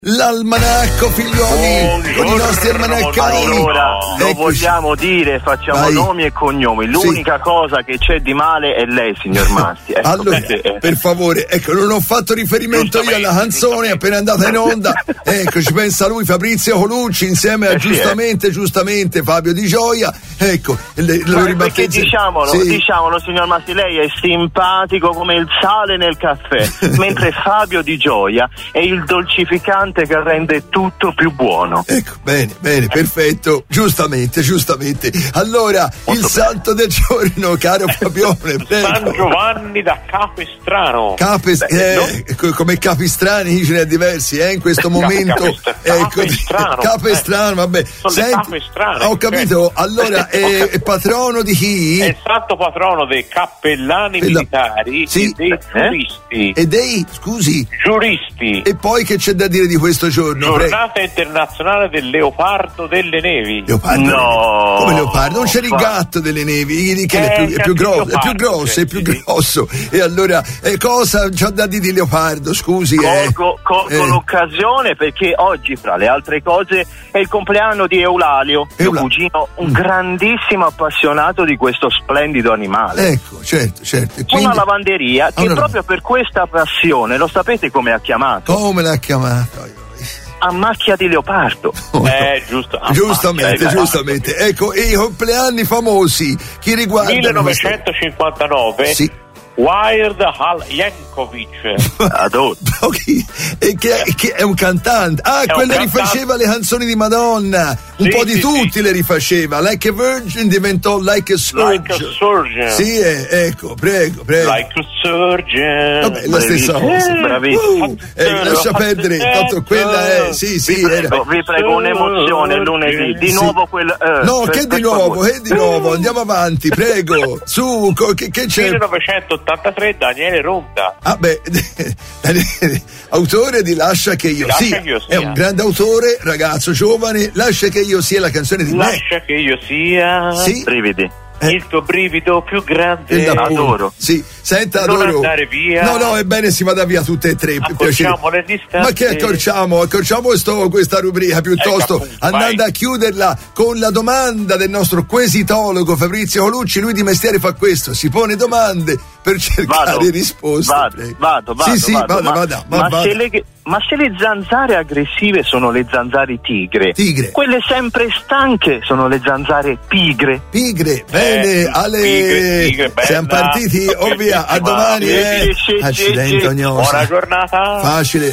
L'almanacco, figlioli, con i nostri almanaccari. Allora, lo vogliamo dire, facciamo nomi e cognomi. L'unica cosa che c'è di male è lei, signor Masti. Ecco, allora, per favore, ecco, non ho fatto riferimento io alla canzone appena andata in onda. Ecco, ci pensa lui, Fabrizio Colucci, insieme a giustamente Fabio Di Gioia. Ecco, perché diciamolo, signor Masti, lei è simpatico come il sale nel caffè, mentre Fabio Di Gioia è il dolcificante che rende tutto più buono. Ecco, bene, perfetto, giustamente. Allora, molto santo del giorno, caro Fabione, prego. San Giovanni da Capestrano. Come Capistrani ce ne ha diversi, in questo momento. Capestrano, vabbè. Capestrano. Ho capito, allora è patrono di chi? È santo patrono dei cappellani militari e dei giuristi. E dei, scusi? Giuristi. E poi che c'è da dire di questo giorno? Giornata internazionale del leopardo delle nevi. No, come leopardo? Non c'è il gatto delle nevi, che è più grosso. E allora, cosa c'ha da dire di leopardo? Scusi. Colgo l'occasione perché oggi, fra le altre cose, è il compleanno di Eulalio, mio cugino, un grandissimo appassionato di questo splendido animale. Ecco, certo. Quindi, una lavanderia che proprio per questa passione, lo sapete come ha chiamato? Come l'ha chiamato? A macchia di leopardo. Giusto. Giustamente. Ecco, e i compleanni famosi, chi riguarda? 1959. Sì. Wild Hal Yankovic. Adoro. E che è un cantante. Quello rifaceva le canzoni di Madonna. Un po' di tutti le rifaceva. Like a Virgin diventò Like a Surgeon. Sì, ecco, prego. Like a Surgeon. Vabbè, la stessa cosa. Bravissimo. Lascia perdere, tanto quella è. Sì, vi prego, un'emozione lunedì. Di nuovo quel. No, che di nuovo? Andiamo avanti, prego. Su, che c'è? 1983, Daniele Ronda. Daniele, autore di Lascia che io sia. È un grande autore, ragazzo giovane. Lascia che io sia la canzone di Lascia che io sia. Sì. Brividi. Il tuo brivido più grande. Adoro. Sì, senta, non adoro. andare via. No, è bene, si vada via tutte e tre. Accorciamo le distanze. Ma che accorciamo questa rubrica piuttosto, appunto, andando a chiuderla con la domanda del nostro quesitologo Fabrizio Colucci. Lui di mestiere fa questo, si pone domande per cercare risposte. Vado. Vada. Ma se le zanzare aggressive sono le zanzare tigre, quelle sempre stanche sono le zanzare pigre. Bene, Ale, siamo partiti, ovvia, a domani. Accidenti, buona giornata. Facile.